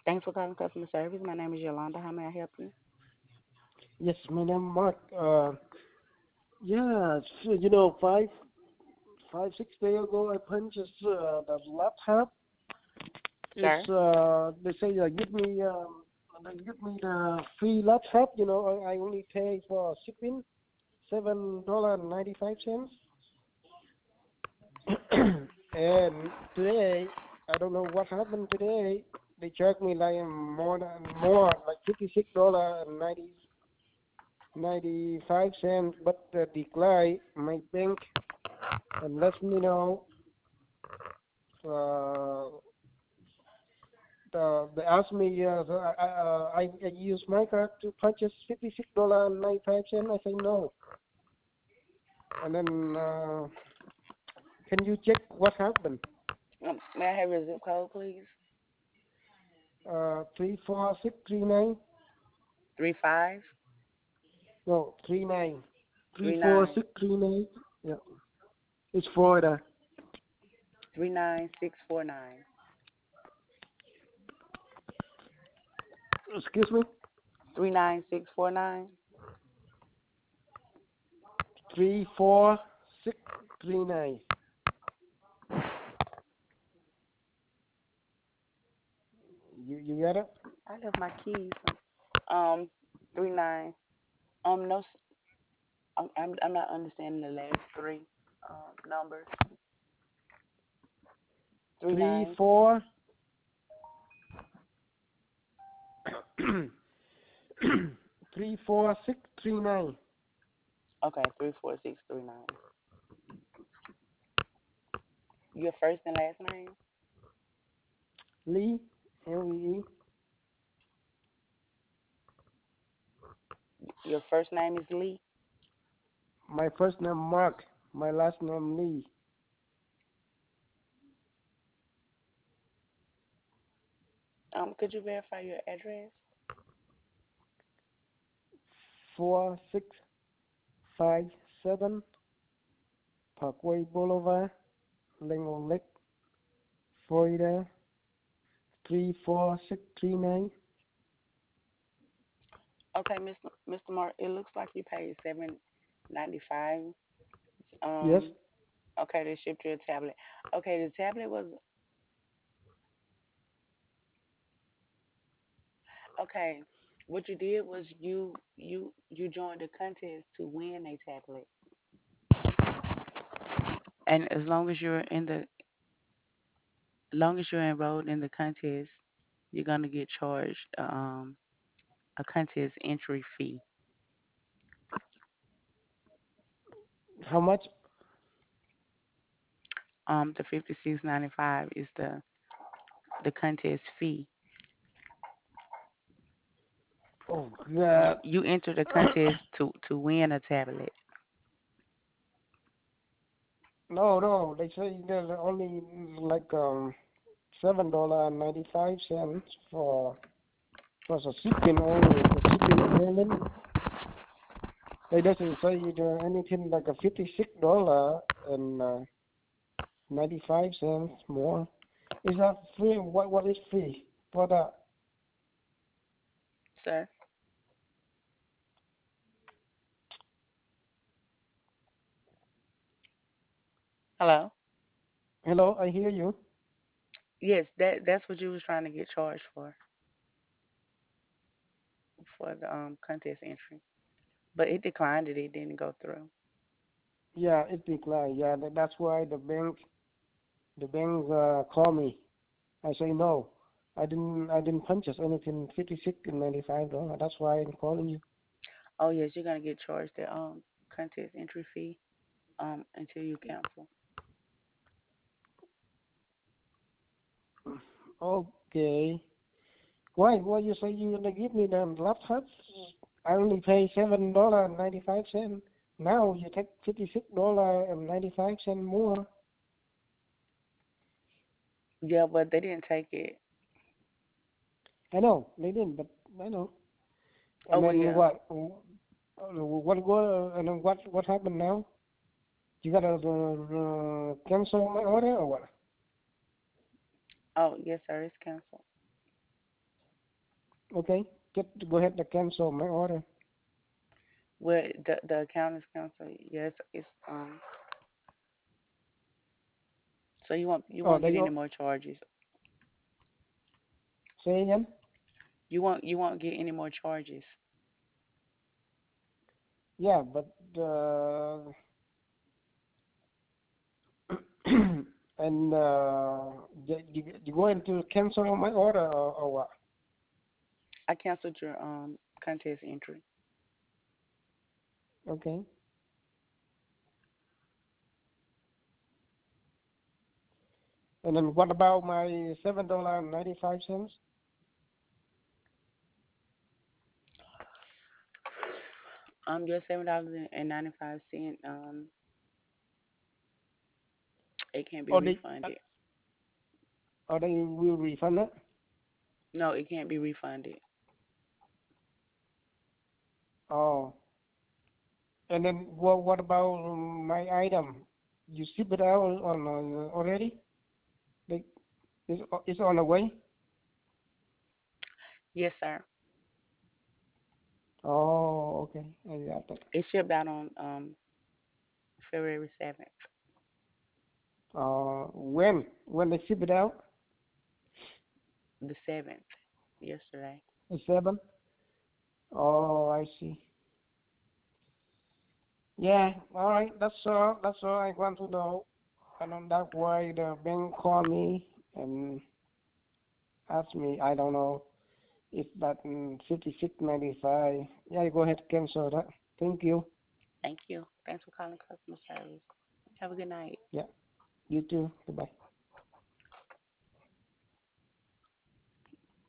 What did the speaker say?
Thanks for calling customer service. My name is Yolanda. How may I help you? Yes, my name Mark. Yeah, so, 5, 6 days ago, I purchased the laptop. Sir? They say they give me the free laptop. I only pay for shipping, $7.95. And today, I don't know what happened today. They charged me like more like $56.95, but decline my bank and let me know. Uh, they asked me, so I use my card to purchase $56.95. I say no, and then can you check what happened? May I have your zip code, please? 34639. 3539. No, 39. 34639. Yeah, it's Florida. 39649. Excuse me. 39649. 34639. You got it? I left my keys. 39. No, I'm not understanding the last three numbers. Three Three nine. four 34639. Okay, 34639. Your first and last name. Lee, Lee. Your first name is Lee. My first name Mark. My last name Lee. Could you verify your address? 4657 Parkway Boulevard, Lingle Lake, Florida 34639. Okay, Mr. Mark. It looks like you paid 795. Yes. Okay, they shipped you a tablet. Okay, the tablet was okay. What you did was you joined the contest to win a tablet, and long as you're enrolled in the contest, you're gonna get charged a contest entry fee. How much? The 56.95 is the contest fee. Oh You God. you enter the contest to win a tablet. No, no. They say there's only like $7.95 for the shipping only. The shipping payment. They doesn't say anything like a $56 and 95 cents more. Is that free? What is free for that? Sir. Hello. Hello, I hear you. Yes, that's what you was trying to get charged for the contest entry, but it declined it. It didn't go through. Yeah, it declined. Yeah, that's why the bank call me. I say no. I didn't purchase anything $56 and $95. That's why I'm calling you. Oh yes, you're gonna get charged the contest entry fee until you cancel. Okay. Why you say you're gonna give me the laptop? I only pay $7.95. Now you take $56.95 more. Yeah, but they didn't take it. I know they didn't, but I know. Oh And well, then yeah. what? What go? And then what happened now? You gotta cancel my order or what? Oh yes, sir. It's canceled. Okay, go ahead and cancel my order. Well, the account is canceled. Yes, so you Oh, won't they get any go. more charges. Say again. You won't get any more charges. Yeah, but and you going to cancel my order or what? I canceled your contest entry. Okay. And then what about my $7.95? Your $7.95. It can't be Or refunded. they will refund it? No, it can't be refunded. Oh. And then what about my item? You ship it out on already? Like it's on the way? Yes, sir. Oh, okay. I got that. It shipped out on February 7th, When they ship it out? the 7th, yesterday. The 7th? Oh, I see. Yeah, all right. That's all I want to know. And then that's why the bank called me and asked me. I don't know if that 56.95. Yeah, go ahead cancel that. Thank you. Thank you. Thanks for calling customer service. Have a good night. Yeah, you too. Goodbye.